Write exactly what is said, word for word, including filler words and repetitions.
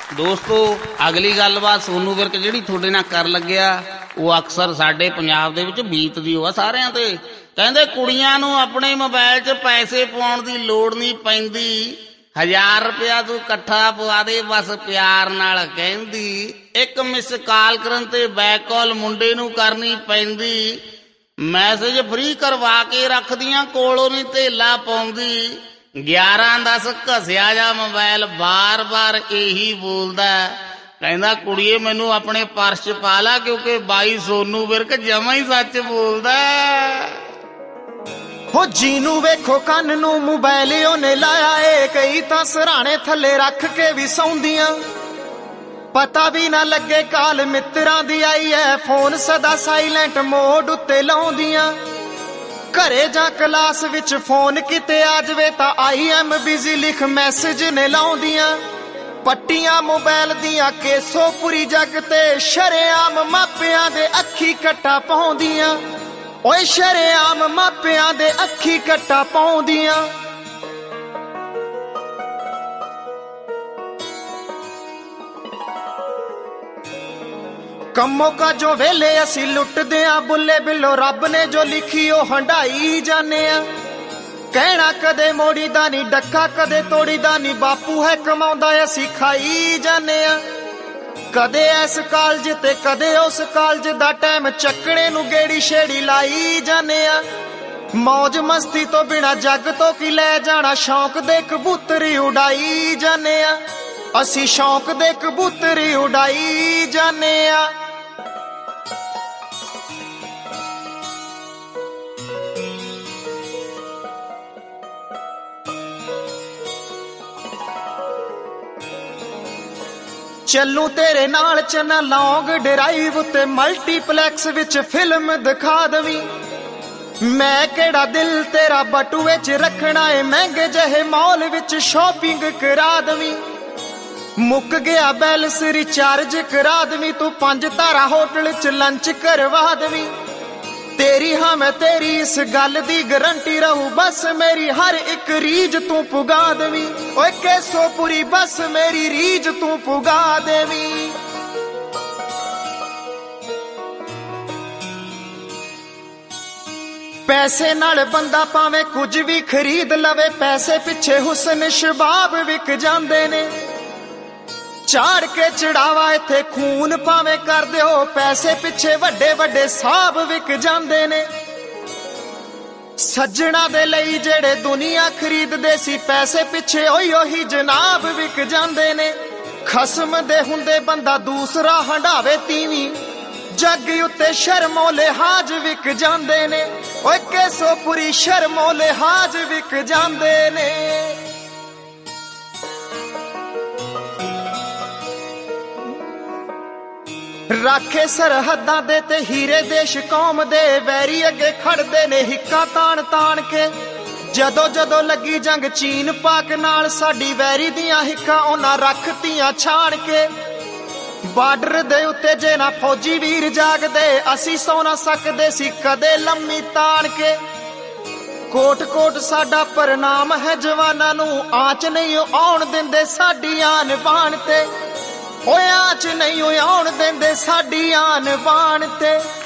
ਦੋਸਤੋ ਅਗਲੀ ਗੱਲਬਾਤ ਸੋਨੂ ਵਿਰਕ ਜਿਹੜੀ ਤੁਹਾਡੇ ਨਾਲ ਕਰ ਲੱਗਿਆ ਉਹ ਅਕਸਰ ਸਾਡੇ ਪੰਜਾਬ ਦੇ ਵਿੱਚ ਬੀਤਦੀ ਹੋਆ ਸਾਰਿਆਂ ਤੇ। ਕਹਿੰਦੇ ਕੁੜੀਆਂ ਨੂੰ ਆਪਣੇ ਮੋਬਾਈਲ 'ਚ ਪੈਸੇ ਪਾਉਣ ਦੀ ਲੋੜ ਨਹੀਂ ਪੈਂਦੀ, ਹਜ਼ਾਰ ਰੁਪਇਆ ਤੂੰ ਇਕੱਠਾ ਪਵਾ ਦੇ ਬਸ ਪਿਆਰ ਨਾਲ ਕਹਿੰਦੀ। ਇੱਕ ਮਿਸ ਕਾਲ ਕਰਨ ਤੇ ਬੈਕ ਕਾਲ ਮੁੰਡੇ ਨੂੰ ਕਰਨੀ ਪੈਂਦੀ, ਮੈਸੇਜ ਫ੍ਰੀ ਕਰਵਾ ਕੇ ਰੱਖਦੀਆਂ ਕੋਲੋਂ ਨਹੀਂ ਧੇਲਾ ਪਾਉਂਦੀ। ਗਿਆਰਾਂ ਦਸ ਘਸਿਆ ਜਾ ਮੋਬਾਈਲ ਬਾਰ ਬਾਰ ਇਹੀ ਬੋਲਦਾ, ਕਹਿੰਦਾ ਕੁੜੀਏ ਮੈਨੂੰ ਆਪਣੇ ਪਰਸ 'ਚ ਪਾ ਲਾ ਕਿਉਂਕਿ ਬਾਈ ਸੋਨੂ ਵਿਰਕ ਜਮਾਂ ਹੀ ਸੱਚ ਬੋਲਦਾ। ਹੋ ਜਿਹਨੂੰ ਵੇਖੋ ਕੰਨ ਨੂੰ ਮੋਬਾਈਲ ਉਹਨੇ ਲਾਇਆ ਏ, ਕਈ ਤਾਂ ਸਰਾਣੇ ਥੱਲੇ ਰੱਖ ਕੇ ਵੀ ਸੌਂਦੀਆਂ, ਪਤਾ ਵੀ ਨਾ ਲੱਗੇ ਕਾਲ ਮਿੱਤਰਾਂ ਦੀ ਆਈ ਐ, ਫੋਨ ਸਦਾ ਸਾਈਲੈਂਟ ਮੋਡ ਉੱਤੇ ਲਾਉਂਦੀਆਂ। ਘਰੇ ਜਾਂ ਕਲਾਸ ਵਿੱਚ ਫੋਨ ਕਿਤੇ ਆ ਜਵੇ ਤਾਂ ਆਈ ਐਮ ਬਿਜ਼ੀ ਲਿਖ ਮੈਸੇਜ ਨੇ ਲਾਉਂਦੀਆਂ। ਪੱਟੀਆਂ ਮੋਬਾਈਲ ਦੀਆਂ ਕੇਸੋ ਪੂਰੀ ਜੱਗ ਤੇ ਸ਼ਰੇਆਮ ਮਾਪਿਆਂ ਦੇ ਅੱਖੀ ਕੱਟਾ ਪਾਉਂਦੀਆਂ, ਓਏ ਸ਼ਰੇਆਮ ਮਾਪਿਆਂ ਦੇ ਅੱਖੀ ਕੱਟਾ ਪਾਉਂਦੀਆਂ। ਕੰਮੋਂ ਕਾਜੋਂ ਵੇਲੇ ਅਸੀਂ ਲੁੱਟਦੇ ਆਂ, ਬੁੱਲੇ ਬਿੱਲੋ ਰੱਬ ਨੇ ਜੋ ਲਿਖੀ ਉਹ ਹੰਡਾਈ ਜਾਂਦੇ ਆ। ਕਹਿਣਾ ਕਦੇ ਮੋੜੀ ਦਾ ਨਹੀਂ ਡੱਕਾ, ਕਦੇ ਤੋੜੀ ਦਾ ਨਹੀਂ, ਬਾਪੂ ਹੈ ਕਮਾਉਂਦਾ ਅਸੀਂ ਖਾਈ ਜਾਂਦੇ ਆ। ਕਦੇ ਇਸ ਕਾਲਜ ਤੇ ਕਦੇ ਉਸ ਕਾਲਜ ਦਾ ਟਾਈਮ ਚੱਕਣੇ ਨੂੰ ਗੇੜੀ ਛੇੜੀ ਲਾਈ ਜਾਂਦੇ ਆ। ਮੌਜ ਮਸਤੀ ਤੋਂ ਬਿਨਾ ਜੱਗ ਤੋਂ ਕੀ ਲੈ ਜਾਣਾ, ਸ਼ੌਂਕ ਦੇ ਕਬੂਤਰੀ ਉਡਾਈ ਜਾਂਦੇ ਆ ਅਸੀਂ, ਸ਼ੌਂਕ ਦੇ ਕਬੂਤਰੀ ਉਡਾਈ ਜਾਂਦੇ ਆ। ਚੱਲੂ ਤੇਰੇ ਨਾਲ ਚਨਾ ਲੌਂਗ ਡਰਾਈਵ ਤੇ ਮਲਟੀਪਲੈਕਸ ਵਿੱਚ ਫਿਲਮ ਦਿਖਾ ਦਵੀਂ। ਮੈਂ ਕਿਹੜਾ ਦਿਲ ਤੇਰਾ ਬਟੂਏ 'ਚ ਰੱਖਣਾ ਏ, ਮਹਿੰਗੇ ਜਿਹੇ ਮਾਲ ਵਿੱਚ ਸ਼ਾਪਿੰਗ ਕਰਾ ਦਵੀਂ। ਮੁੱਕ ਗਿਆ ਬੈਲੈਂਸ ਰਿਚਾਰਜ ਕਰਾ ਦਵੀਂ, ਤੂੰ ਪੰਜ ਤਾਰਾ ਹੋਟਲ 'ਚ ਲੰਚ ਕਰਵਾ ਦਵੀਂ। ਤੇਰੀ ਹਾਂ ਮੈਂ ਤੇਰੀ ਇਸ ਗੱਲ ਦੀ ਗਰੰਟੀ ਰਹੂ, ਬਸ ਮੇਰੀ ਹਰ ਇੱਕ ਰੀਝ ਤੂੰ ਪੁਗਾ ਦੇਵੀਂ। ਓਏ ਕੈਸੋ ਪੂਰੀ ਬਸ ਮੇਰੀ ਰੀਝ ਤੂੰ ਪੁਗਾ ਦੇਵੀਂ। ਪੈਸੇ ਨਾਲ ਬੰਦਾ ਭਾਵੇਂ ਕੁਝ ਵੀ ਖਰੀਦ ਲਵੇ, ਪੈਸੇ ਪਿੱਛੇ ਹੁਸਨ ਸ਼ਬਾਬ ਵਿਕ ਜਾਂਦੇ ਨੇ। ਚਾੜ ਕੇ ਚੜਾਵਾ ਇੱਥੇ ਖੂਨ ਭਾਵੇਂ ਕਰ ਦਿਓ, ਪੈਸੇ ਪਿੱਛੇ ਵੱਡੇ ਵੱਡੇ ਸਾਬ ਵਿਕ ਜਾਂਦੇ ਨੇ। ਸੱਜਣਾ ਦੇ ਲਈ ਜਿਹੜੇ ਦੁਨੀਆ ਖਰੀਦਦੇ ਸੀ, ਪੈਸੇ ਪਿੱਛੇ ਉਹੀ ਉਹੀ ਜਨਾਬ ਵਿਕ ਜਾਂਦੇ ਨੇ। ਖਸਮ ਦੇ ਹੁੰਦੇ ਬੰਦਾ ਦੂਸਰਾ ਹੰਡਾਵੇ ਤੀਵੀਂ, ਜੱਗ ਉੱਤੇ ਸ਼ਰਮੋ ਲਿਹਾਜ਼ ਵਿਕ ਜਾਂਦੇ ਨੇ। ਓਏ ਕੈਸੋ ਪੂਰੀ ਸ਼ਰਮੋ ਲਿਹਾਜ਼ ਵਿਕ ਜਾਂਦੇ ਨੇ। ਰਾਖੇ ਸਰਹੱਦਾਂ ਦੇ ਤੇ ਹੀਰੇ ਦੇਸ਼ ਕੌਮ ਦੇ, ਵੈਰੀ ਅੱਗੇ ਖੜਦੇ ਨੇ ਹਿੱਕਾਂ ਤਾਣ ਤਾਣ ਕੇ। ਜਦੋਂ ਜਦੋਂ ਲੱਗੀ ਜੰਗ ਚੀਨ ਪਾਕ ਨਾਲ, ਸਾਡੀ ਵੈਰੀ ਦੀਆਂ ਹਿੱਕਾਂ ਉਹਨਾਂ ਰੱਖਤੀਆਂ ਛਾਣ ਕੇ। ਬਾਰਡਰ ਦੇ ਉੱਤੇ ਜੇ ਨਾ ਫੌਜੀ ਵੀਰ ਜਾਗਦੇ, ਅਸੀਂ ਸੌ ਨਾ ਸਕਦੇ ਸੀ ਕਦੇ ਲੰਮੀ ਤਾਣ ਕੇ। ਕੋਟ ਕੋਟ ਸਾਡਾ ਪ੍ਰਣਾਮ ਹੈ ਜਵਾਨਾਂ ਨੂੰ, ਆਂਚ ਨਹੀਂ ਆਉਣ ਦਿੰਦੇ ਸਾਡੀ ਆਨ ਬਾਣ ਤੇ। ਓਏ ਆਂਚ ਨਹੀਂ ਆਉਣ ਦਿੰਦੇ ਸਾਡੀ ਆਨ ਬਾਣ ਤੇ।